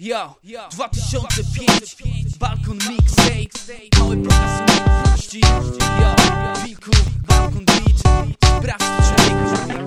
Yo, 2005, Balkon Mixtape, mały pokaz umiejętności. Yo, Wilku, Balkon Beat, sprawdź człowieku.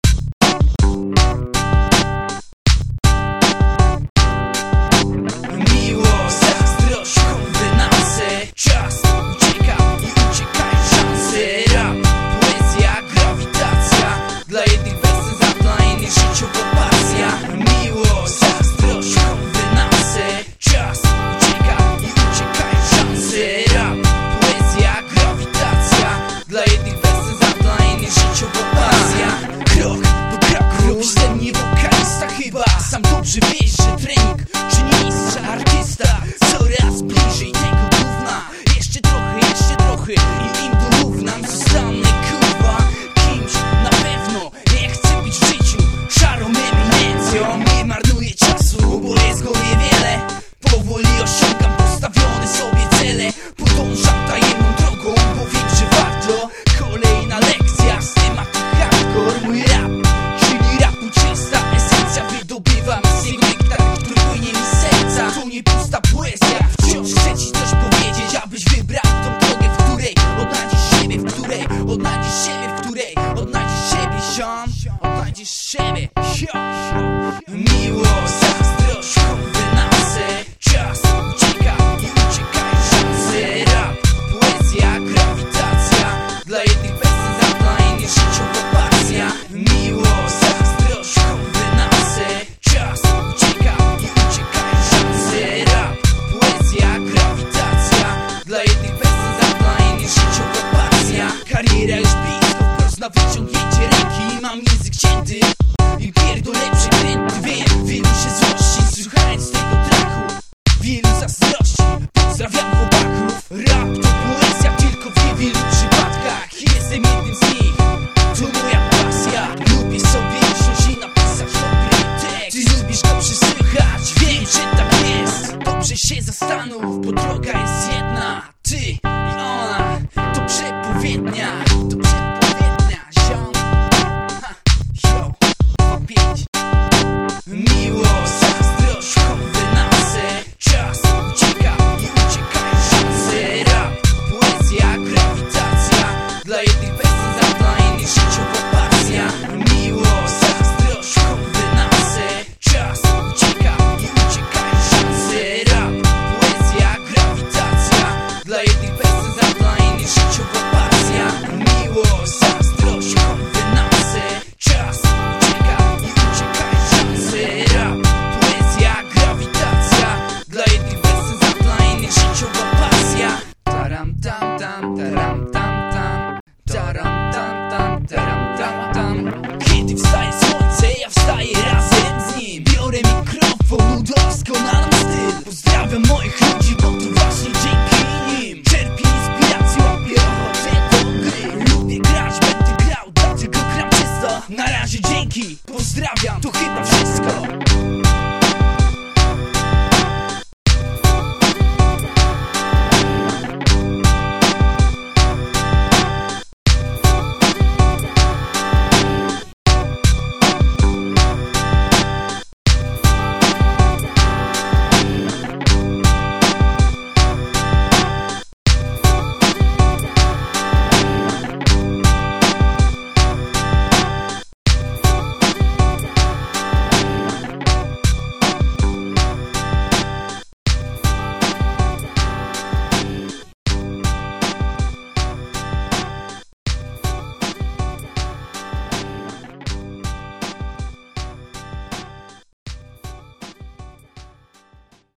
Miłość, zazdrość, konwenanse, czas ucieka i uciekają szanse. Rap, poezja, grawitacja, dla jednych bezsens, a dla innych życiowa pasja. Miłość, zazdrość, konwenanse, czas ucieka i uciekają szanse. Rap, poezja, grawitacja, dla jednych bezsens, a dla innych życiowa pasja. Krok do kroku, robisz ze mnie wokalista chyba. Sam dobrze wiesz, że trening czyni mistrza, artysta. Coraz bliżej tego gówna. Jeszcze trochę i im dorównam. Zostanę kurwa kimś na pewno. Nie chcę być w życiu szarą eminencją. Nie marnuję czasu, bo jest go niewiele. Powoli osiągam postawione sobie cele. Podążam tajemną drogą, bo wiem, że warto. Kolejna lekcja z tematu hardcore. Mój rap, czyli rapu czysta esencja. Wydobywam z jego nektar, który płynie mi z serca. To nie pusta poezja, wciąż chcę ci coś powiedzieć, abyś wybrał tą drogę, w której odnajdziesz siebie, w której odnajdziesz siebie, w której odnajdziesz siebie, ziom. Odnajdziesz siebie, ziom. Miłość, zazdrość, konwenanse, czas ucieka i uciekają szanse. Rap, poezja, grawitacja, dla jednych bezsens, a dla innych życiowa pasja. Miłość, zazdrość, konwenanse, czas ucieka i uciekają szanse. Rap, poezja, grawitacja, dla jednych bezsens, a dla innych życiowa pasja. Kariera już blisko, wprost na wyciągnięcie ręki. Mam język cięty i pierdolę przekręty. Wiem, wielu się złości, słuchając tego traku. Wielu zazdrości, pozdrawiam chłopaków. Rap to poezja, tylko w niewielu przypadkach. Jestem jednym z nich, to moja pasja. Lubię sobie usiąść i napisać dobry tekst. Ty lubisz go przesłuchać, wiem, że tak jest. Dobrze się zastanów,